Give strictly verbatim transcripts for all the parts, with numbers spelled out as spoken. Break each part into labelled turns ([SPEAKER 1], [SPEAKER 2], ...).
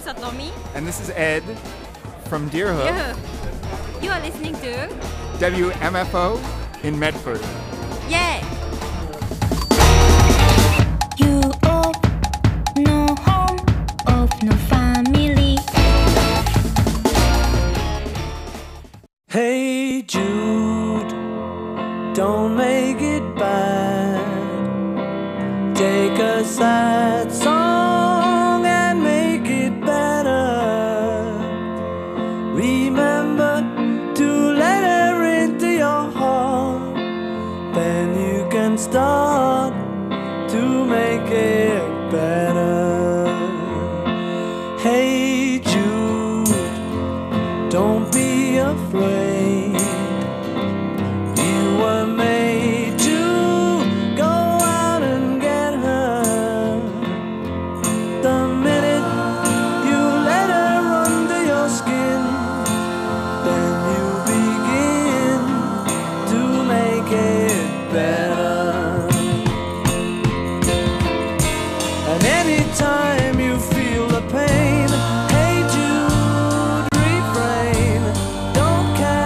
[SPEAKER 1] Satomi.
[SPEAKER 2] And this is Ed from Deerhook.
[SPEAKER 1] Deerhook. You are listening to
[SPEAKER 2] W M F O in Medford.
[SPEAKER 1] Yay!
[SPEAKER 3] You of no home, of no family.
[SPEAKER 4] Hey Jude, don't make it bad. Take a sad song and make it better. Remember to let her into your heart. Then you can start to make it better. Hey Jude, don't be afraid. You were made to go out and get her. The minute you let her under your skin, then you begin to make it better. And anytime you feel the pain, hey Jude, refrain. Don't care.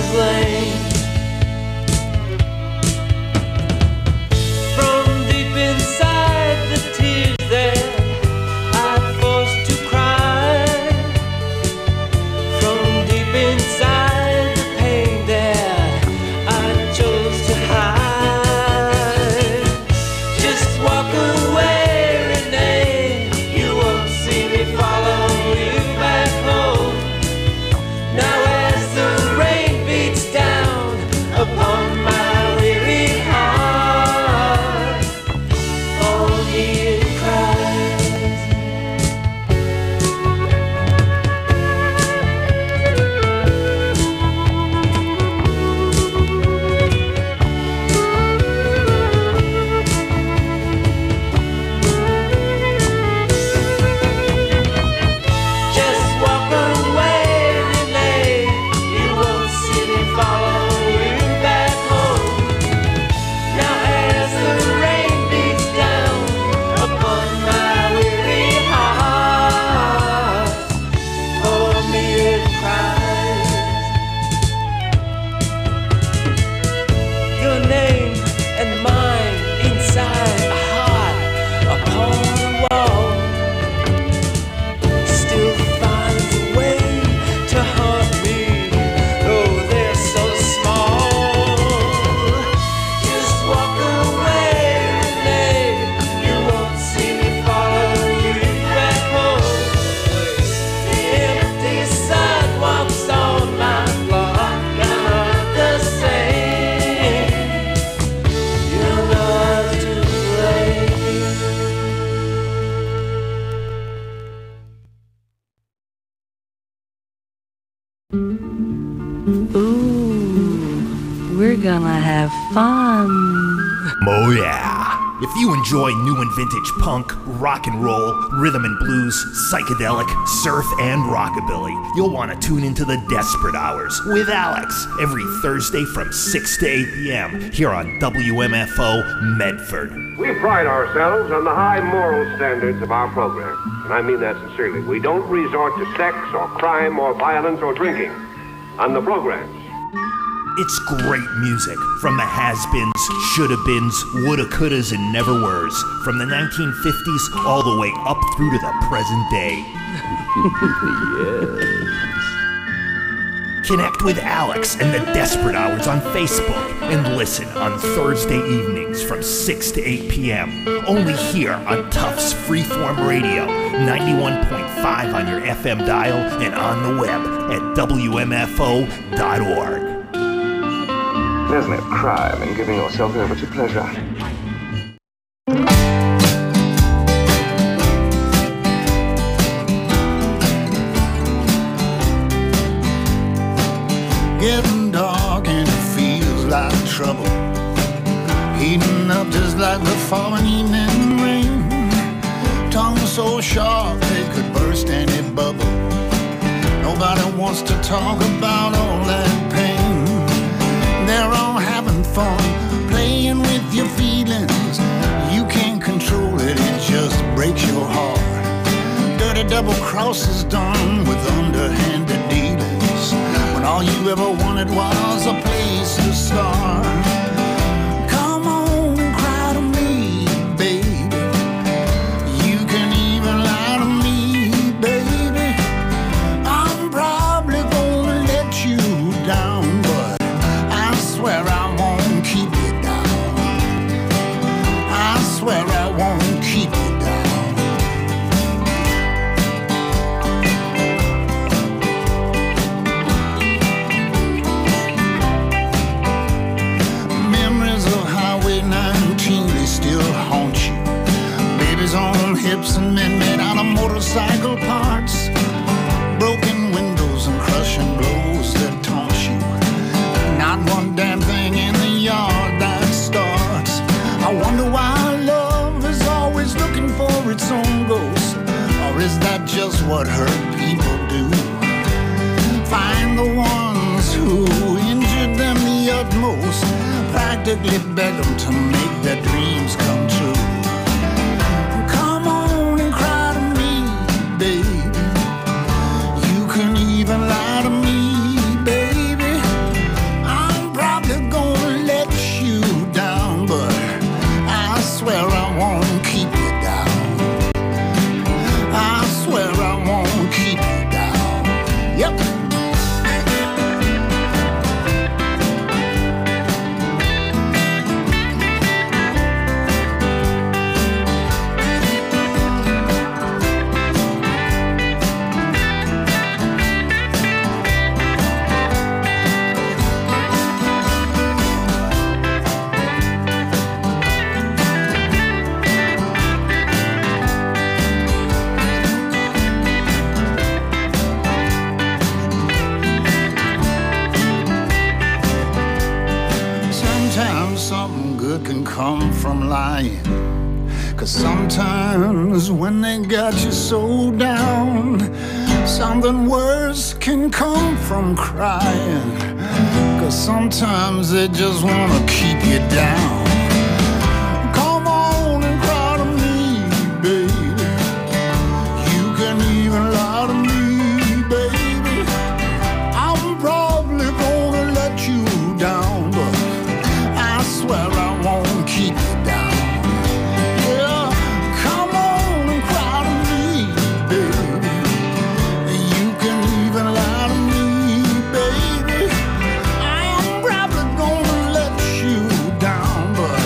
[SPEAKER 4] blame. From deep inside the tears that I forced to cry, from deep inside the pain that I chose to hide. Just walk away, Renee, you won't see me follow you back home. Now as the rain beats down upon my weary heart, all me it cries. Just walk away, Renee, you won't see me follow you back home. Now as the rain beats down upon my weary heart, for me it cries. Your name and mine inside a heart upon the wall still finds a way to haunt me, though they're so small. Just walk away, Renee, you won't see me follow you back home. The empty sidewalks on my block are not the same. You're not to blame.
[SPEAKER 5] Ooh, we're gonna have fun.
[SPEAKER 6] Oh yeah! If you enjoy new and vintage punk, rock and roll, rhythm and blues, psychedelic, surf, and rockabilly, you'll want to tune into the Desperate Hours with Alex every Thursday from six to eight p.m. here on W M F O Medford.
[SPEAKER 7] We pride ourselves on the high moral standards of our program, and I mean that sincerely. We don't resort to sex or crime or violence or drinking on the programs.
[SPEAKER 6] It's great music from the has-beens, shoulda-beens, woulda-couldas, and never-weres, from the nineteen fifties all the way up through to the present day. Connect with Alex and the Desperate Hours on Facebook and listen on Thursday evenings from six to eight p.m. only here on Tufts Freeform Radio, ninety-one point five on your F M dial and on the web at W M F O dot org.
[SPEAKER 8] There's no crime in giving yourself over to pleasure.
[SPEAKER 9] Getting dark and it feels like trouble, heating up just like the falling evening rain. Tongue so sharp they could burst any bubble. Nobody wants to talk about all that pain. They're all having fun, playing with your feelings. You can't control it, it just breaks your heart. Dirty double crosses done with underhanded dealings, when all you ever wanted was a place to start. Come on and cry to me, baby. You can even lie to me, baby. I'm probably gonna let you down, but I swear I won't keep you down. I swear I won't keep you down. Memories of Highway nineteen, they still haunt you. Babies on hips and men made out of motorcycle parts. Broken windows and crushing blows that taunt you. Not one damn thing in the yard that starts. I wonder why love is always looking for its own ghost. Or is that just what hurt people do? Find the ones who injured them the utmost, practically beg them to make their dreams come true. Come on and cry to me, baby. You can even lie to me, baby. come from lying. Cause sometimes when they got you so down, something worse can come from crying. Cause sometimes they just wanna keep you down. Come on and cry to me, baby. You can even lie to me, baby. I'm probably gonna let you down, but I swear I won't keep you down. Yeah, come on and cry to me, baby. You can even lie to me, baby. I'm probably gonna let you down, but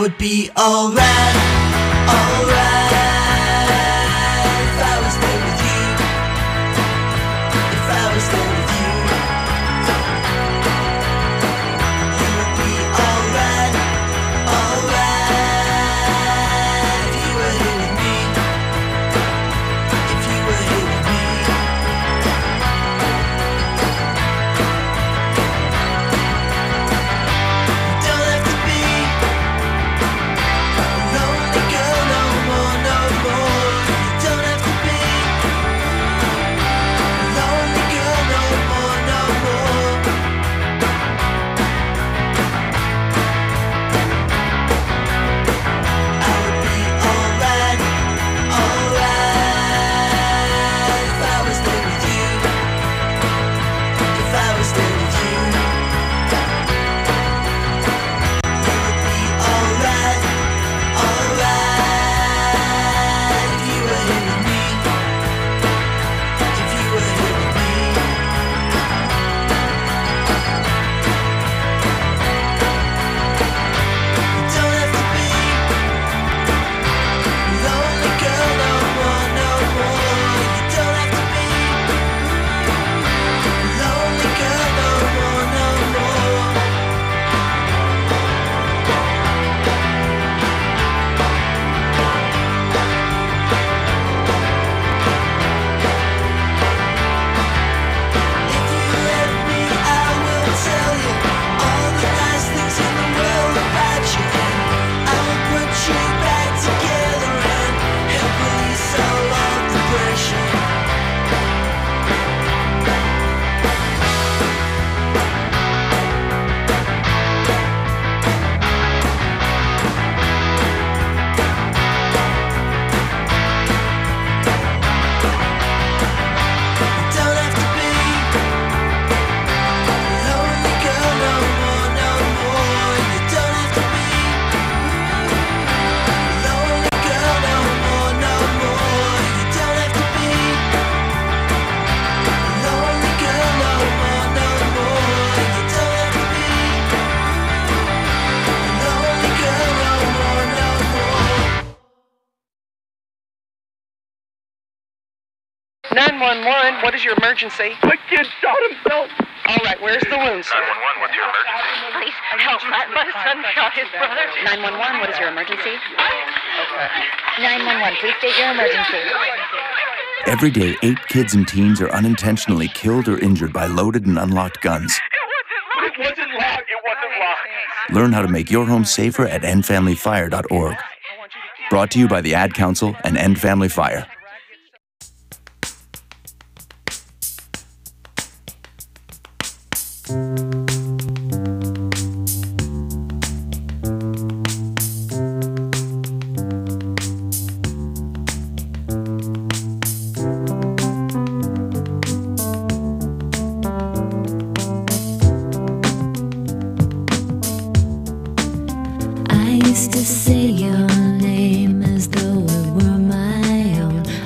[SPEAKER 10] would be alright, alright if I was there with you, if I was there with you. You would be alright, alright if you were here with me, if you were here with me.
[SPEAKER 11] nine one one, what is your emergency?
[SPEAKER 12] My kid shot himself.
[SPEAKER 11] All right, where's the wound, sir?
[SPEAKER 13] nine one one, what's your emergency?
[SPEAKER 14] Please help. My, my son shot his brother.
[SPEAKER 15] nine one one, what is your emergency?
[SPEAKER 11] Okay.
[SPEAKER 15] nine one one, please state your emergency.
[SPEAKER 16] Every day, eight kids and teens are unintentionally killed or injured by loaded and unlocked guns.
[SPEAKER 12] It wasn't locked. It wasn't locked.
[SPEAKER 16] Learn how to make your home safer at end family fire dot org. Brought to you by the Ad Council and End Family Fire.
[SPEAKER 3] I used to say your name as though it were my own.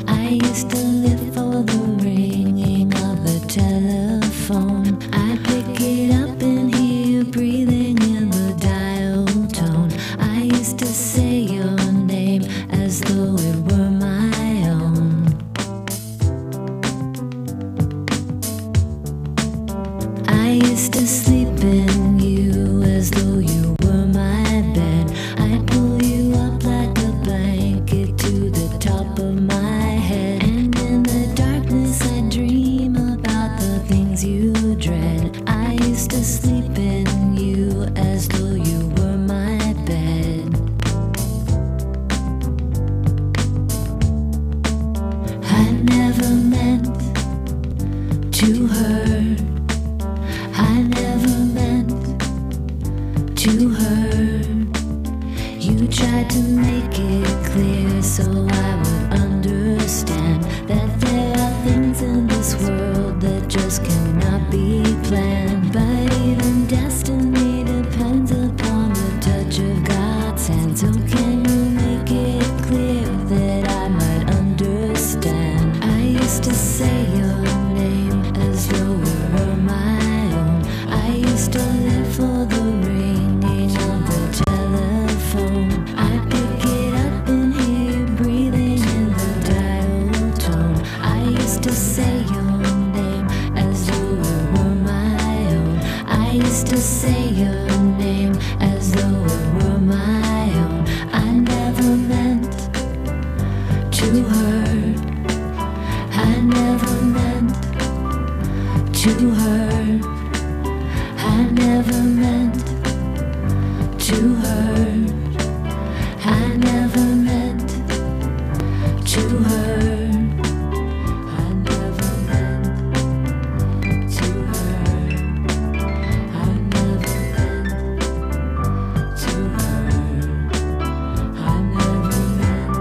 [SPEAKER 3] hurt. I never meant to hurt. I never meant to hurt. I never meant to hurt. I never meant to hurt. I never meant to hurt. I never meant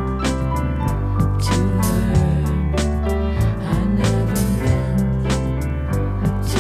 [SPEAKER 3] to hurt. I never meant to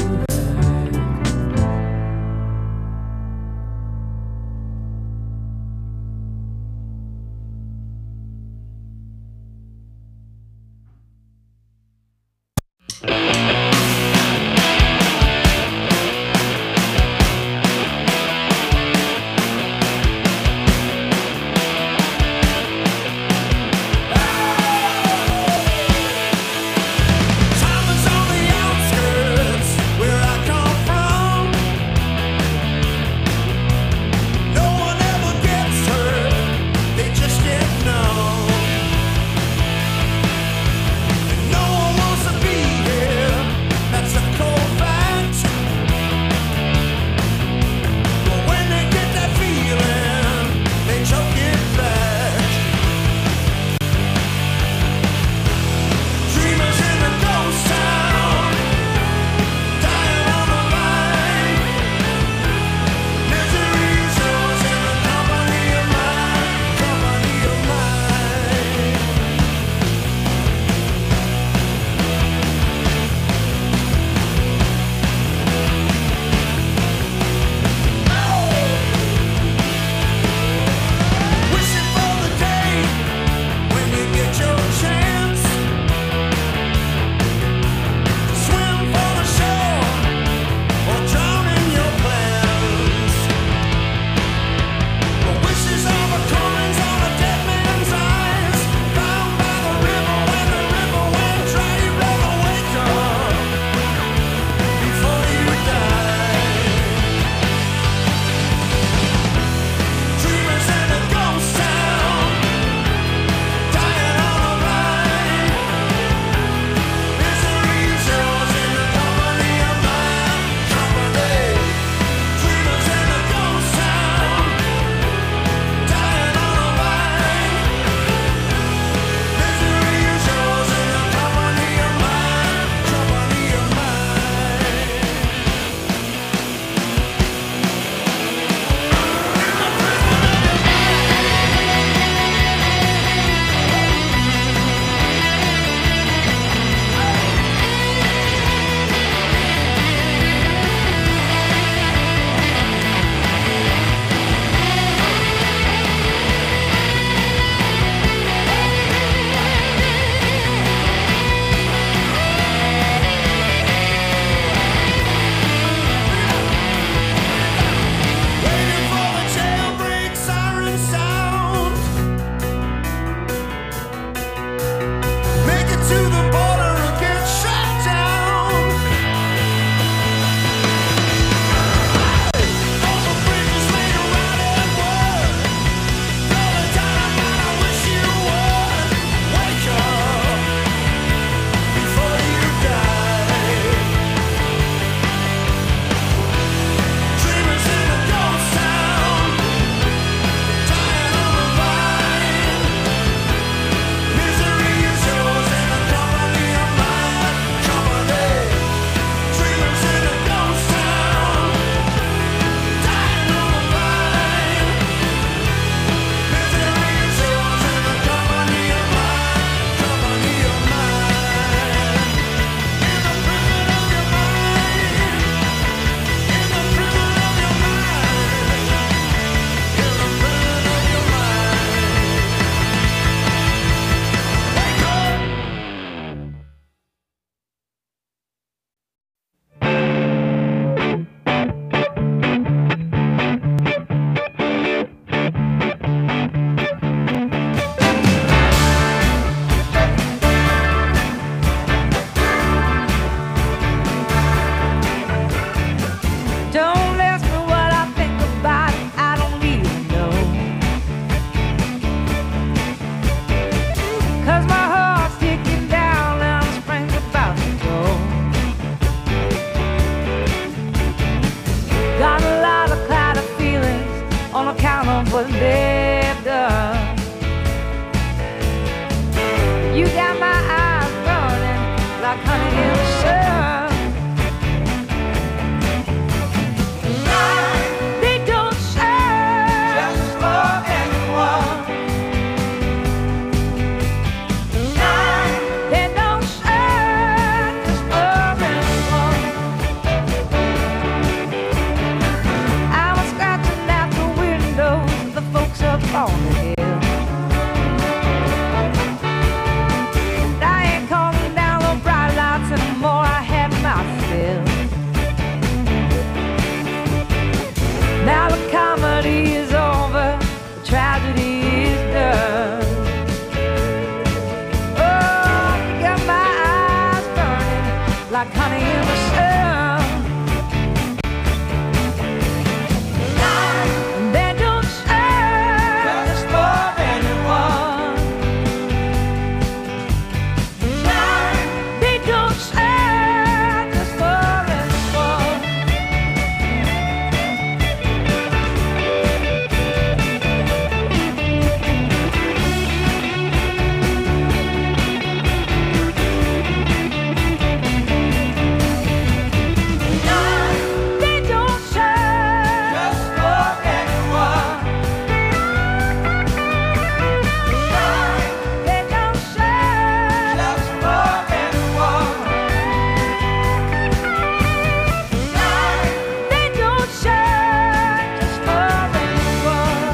[SPEAKER 13] You got my eyes burning like honey in the sun. They don't shine just for anyone. They don't shine just for anyone. I was scratching out the windows of the folks up on the hill. Anymore, I have my fill. Now the comedy is over, the tragedy is done. Oh, you got my eyes burning like honey in the sun. And they don't shine just for anyone. They don't shine just for anyone. They don't shine just for anyone. They don't shine just for anyone. They don't shine just for anyone.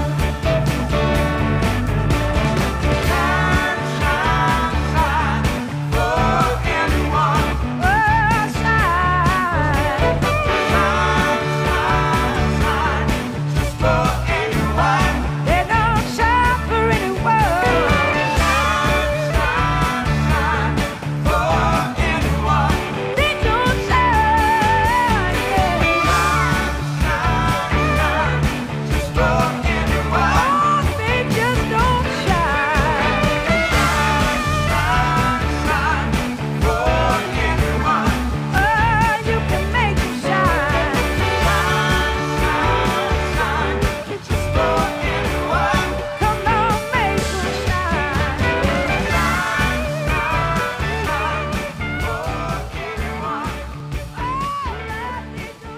[SPEAKER 13] Shine, shine, shine for anyone. Oh, shine, shine, shine, shine just for anyone. They don't shine for anyone. Shine, shine, shine for anyone. They don't shine, yeah. Shine, shine, shine just for anyone. Oh, they just don't shine. Shine, shine, shine for anyone. Oh, you can make them shine. Shine, shine, shine just for anyone. Come on, make them shine. Shine, shine, shine for anyone. Oh, let it go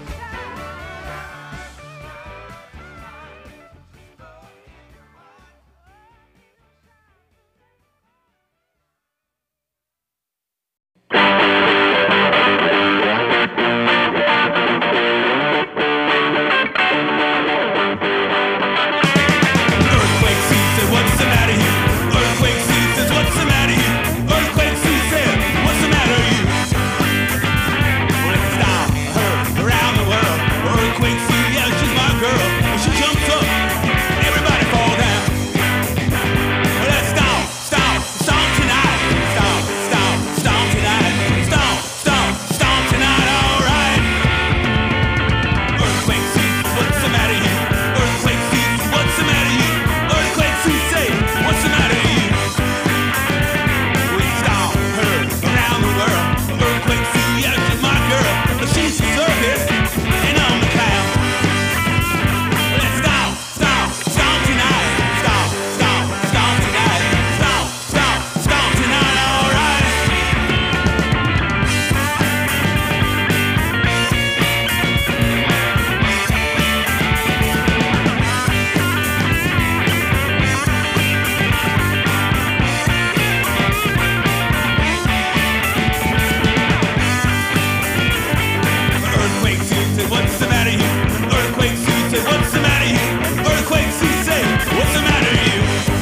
[SPEAKER 17] Earthquake season, what's the matter here? Earthquake season, what's the matter here? Earthquake season, what's the matter here? Well, it's down, her, around the world. Earthquake season, yeah, she's my girl. When she jumps up, everybody fall down. Well, let's stomp, stomp, stomp tonight. Stomp, stomp, stomp tonight. Stomp, stomp, stomp tonight, all right. Earthquake season, what's the matter here? Earthquake season, what's the matter here? Earthquake season, what's the matter here? We stomp her around the world. Earthquake season, yeah, she's my girl. But she's the circus, and I'm the clown. Let's stomp, stomp, stomp tonight. Stomp, stomp, stomp tonight. Stomp, stomp, stomp tonight, all right. Earthquake season, what's the matter here? Earthquake season, what's the matter here? Earthquake season, what's the matter here?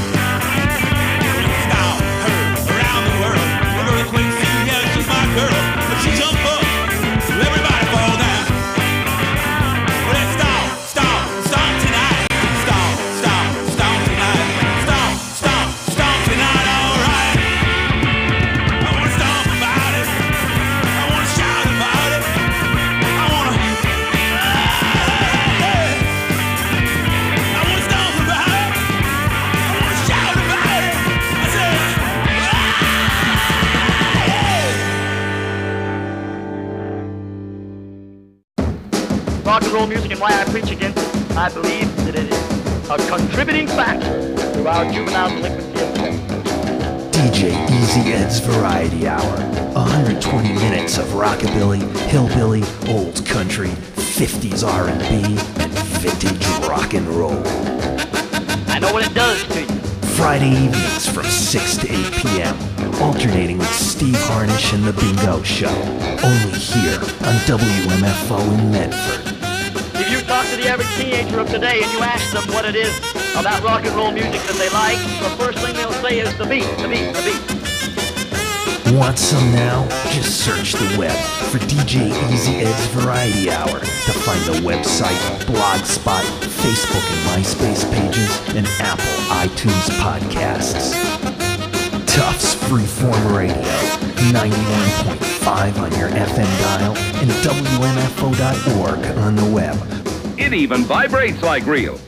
[SPEAKER 17] Stomp her around the world. Earthquake season, yeah, she's my girl. But she jump up, everybody fall down. Well, let's stomp, stomp, stomp tonight. Stomp, stomp, stomp tonight. Stomp, stomp, stomp tonight, all right. I wanna stomp about it. I wanna shout about it. I wanna, hey. I wanna stomp about it. I wanna shout about it. I said,
[SPEAKER 11] Rock and roll music and why I preach against it. I believe that it is a contributing factor to our juvenile delinquency.
[SPEAKER 6] D J E Easy Ed's Variety Hour. one hundred twenty minutes of rockabilly, hillbilly, old country, fifties R and B, and vintage rock and roll.
[SPEAKER 11] I know what it does to you.
[SPEAKER 6] Friday evenings from six to eight p.m. Alternating with Steve Harnish and The Bingo Show. Only here on W M F O in Medford.
[SPEAKER 11] If you talk to the average teenager of today and you ask them what it is about rock and roll music that they like, the first thing they'll say is the beat, the beat, the beat.
[SPEAKER 6] Want some now? Just search the web for D J Easy Ed's Variety Hour to find the website, Blogspot, Facebook and MySpace pages, and Apple iTunes podcasts. Tufts Freeform Radio, ninety-one point five on your F M dial, and W M F O dot org on the web.
[SPEAKER 12] It even vibrates like real.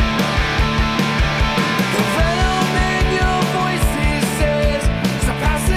[SPEAKER 13] The venom in your voices says, so pass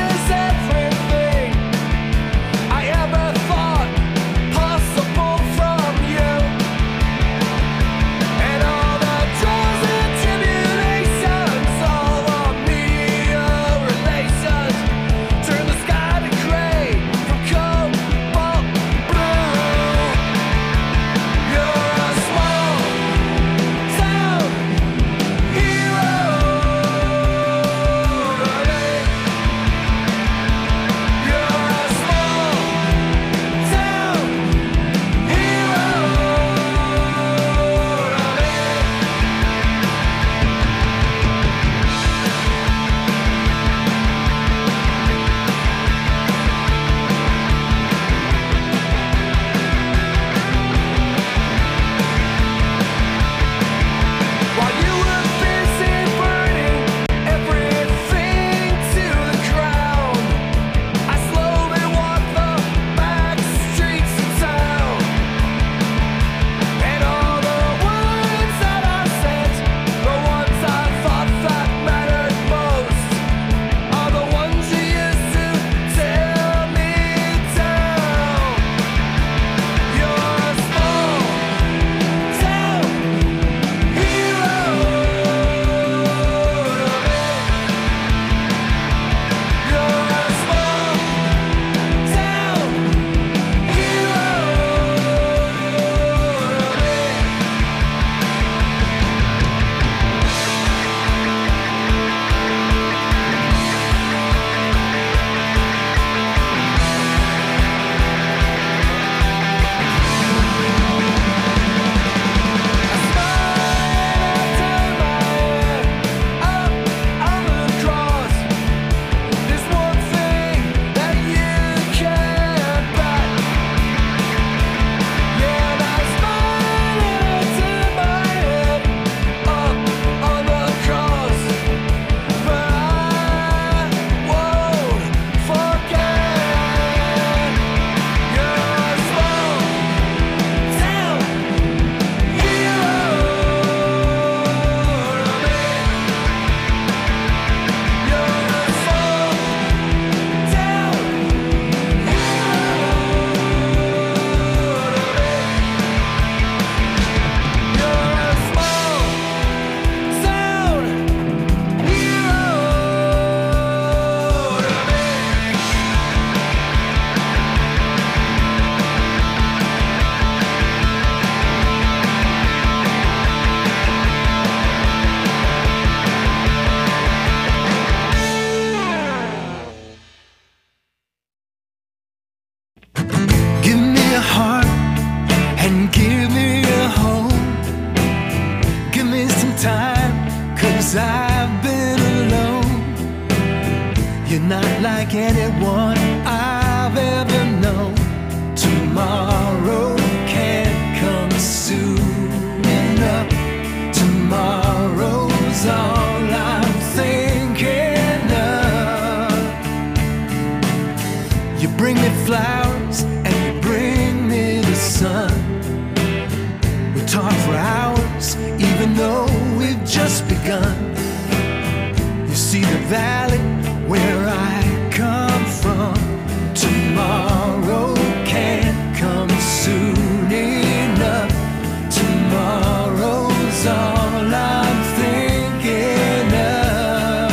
[SPEAKER 4] valley where I come from. Tomorrow can't come soon enough. Tomorrow's all I'm thinking of.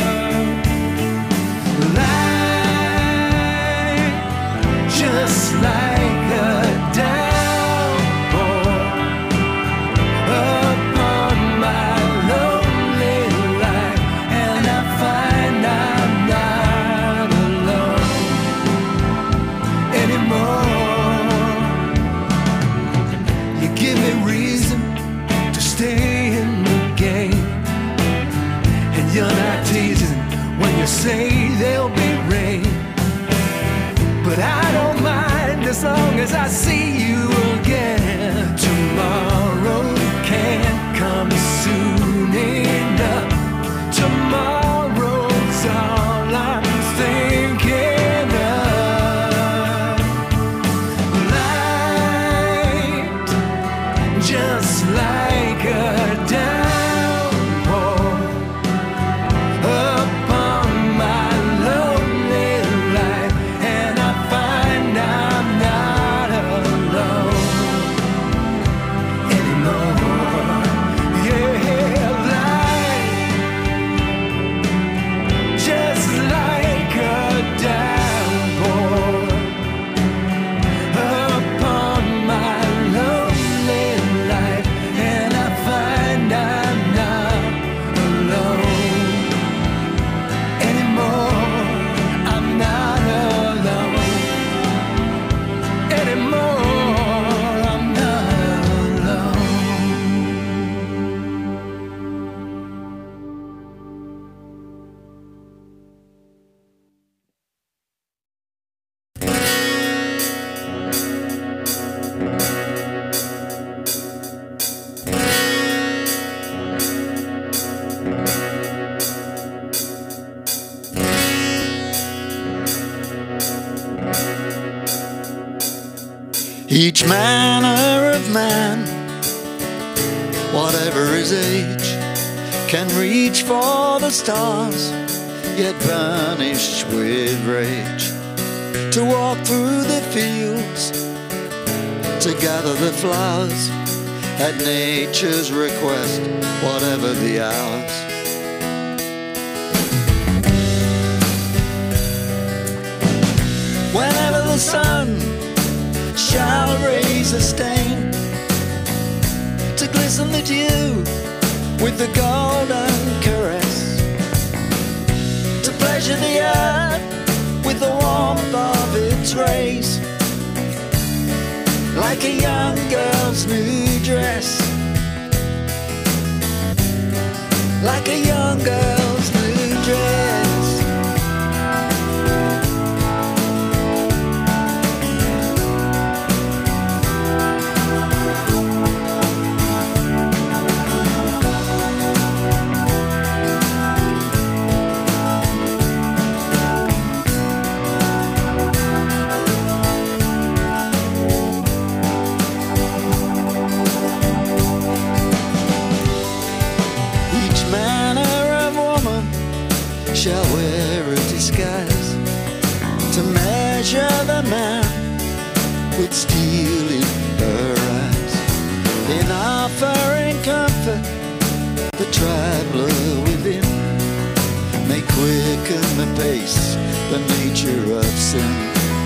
[SPEAKER 4] Life, just like a downpour upon my lonely life, and I find I'm not alone anymore. You give me reason to stay in the game, and you're not teasing when you say there'll be rain. But I don't mind as long as I see you again. Tomorrow can't come soon enough. Tomorrow's all I'm thinking of. Light, just like a downpour upon my lonely life, and I find I'm not alone anymore. Yeah, light, just like a downpour upon my lonely life, and I find I'm not alone anymore. I'm not alone anymore. I'm not alone.
[SPEAKER 18] Each manner of man, whatever his age, can reach for the stars, yet burnished with rage. To walk through the fields, to gather the flowers, at nature's request, whatever the hours. Whenever the sun shall raise a stain, to glisten the dew with the golden caress, to pleasure the earth with the warmth of its rays, like a young girl's new dress, like a young girl's new dress. Shall wear a disguise to measure the man with steel in her eyes. In offering comfort, the traveler within may quicken the pace, the nature of sin.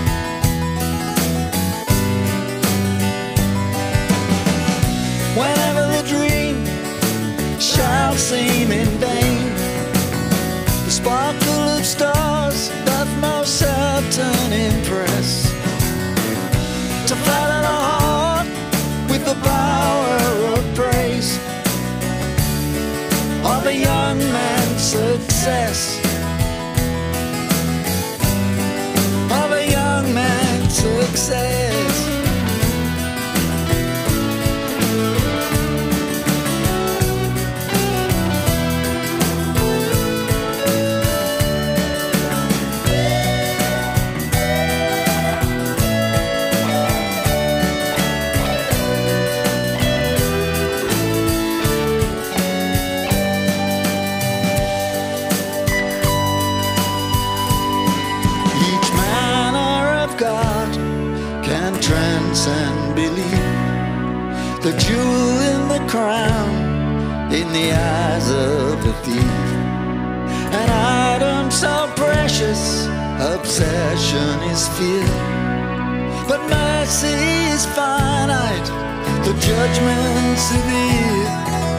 [SPEAKER 18] Whenever the dream shall seem in vain, the sparkle of stars doth most certain impress, to flatter the heart with the power of praise of a young man's success, of a young man's success. believe the jewel in the crown in the eyes of a thief. An item so precious, obsession is fear. But mercy is finite, the judgment severe.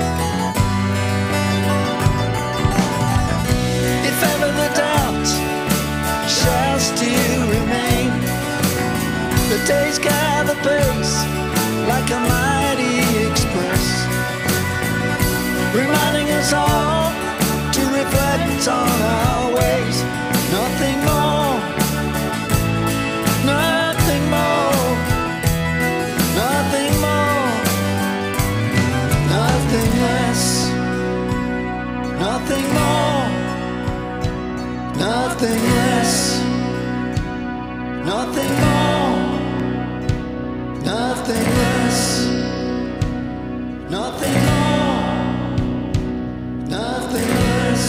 [SPEAKER 18] If ever the doubt shall still remain, the days gather pace like a mighty express, reminding us all to reflect on our ways. Nothing more, nothing more, nothing more, nothing less, nothing more, nothing less, nothing more, nothing less, nothing more, nothing less.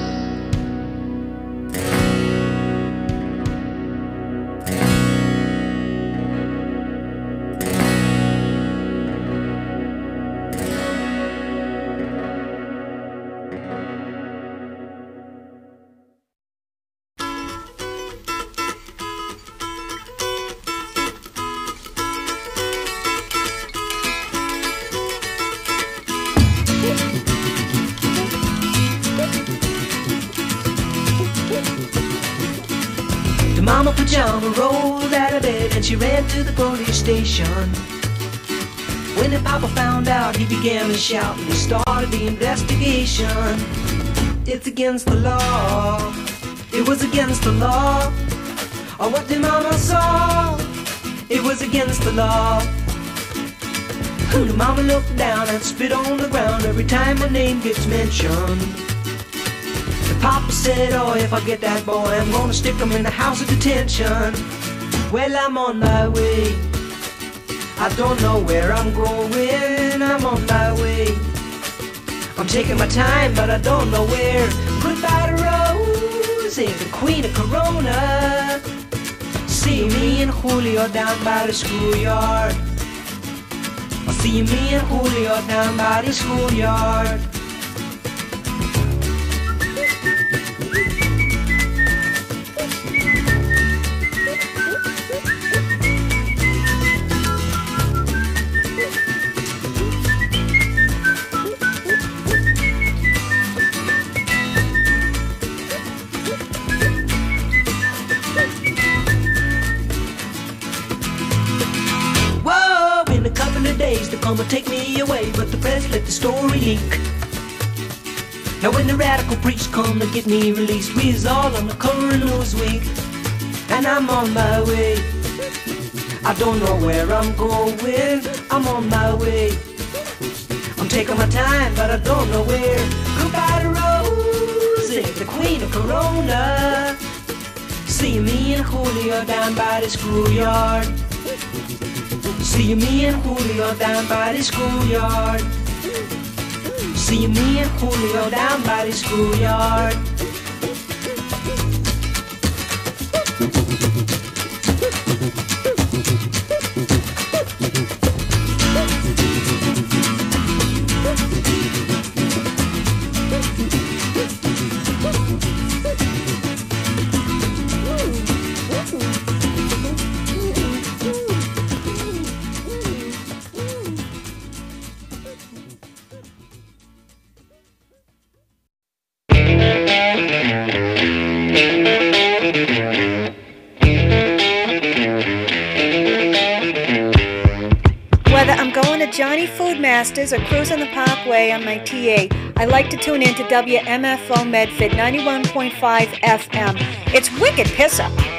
[SPEAKER 10] Mama Pajama rolled out of bed and she ran to the police station. When the papa found out, he began to shout and he started the investigation. It's against the law. It was against the law. Oh, what did mama saw? It was against the law. The mama looked down and spit on the ground every time my name gets mentioned. Papa said, oh, if I get that boy, I'm gonna stick him in the house of detention. Well, I'm on my way. I don't know where I'm going. I'm on my way. I'm taking my time, but I don't know where. Goodbye to Rose, the queen of Corona. See me and Julio down by the schoolyard. I'll see me and Julio down by the schoolyard. They're gonna take me away, but the press let the story leak. Now when the radical preach come to get me released, we is all on the cover of Newsweek. And I'm on my way. I don't know where I'm going. I'm on my way. I'm taking my time, but I don't know where. Goodbye to Rosie, the queen of Corona. See me and Julio down by the schoolyard. See me and Julio down by the schoolyard. See me and Julio down by the schoolyard.
[SPEAKER 19] Johnny Food Masters or cruising the Parkway on my T A, I like to tune in to W M F O Medford ninety-one point five F M. It's wicked piss up.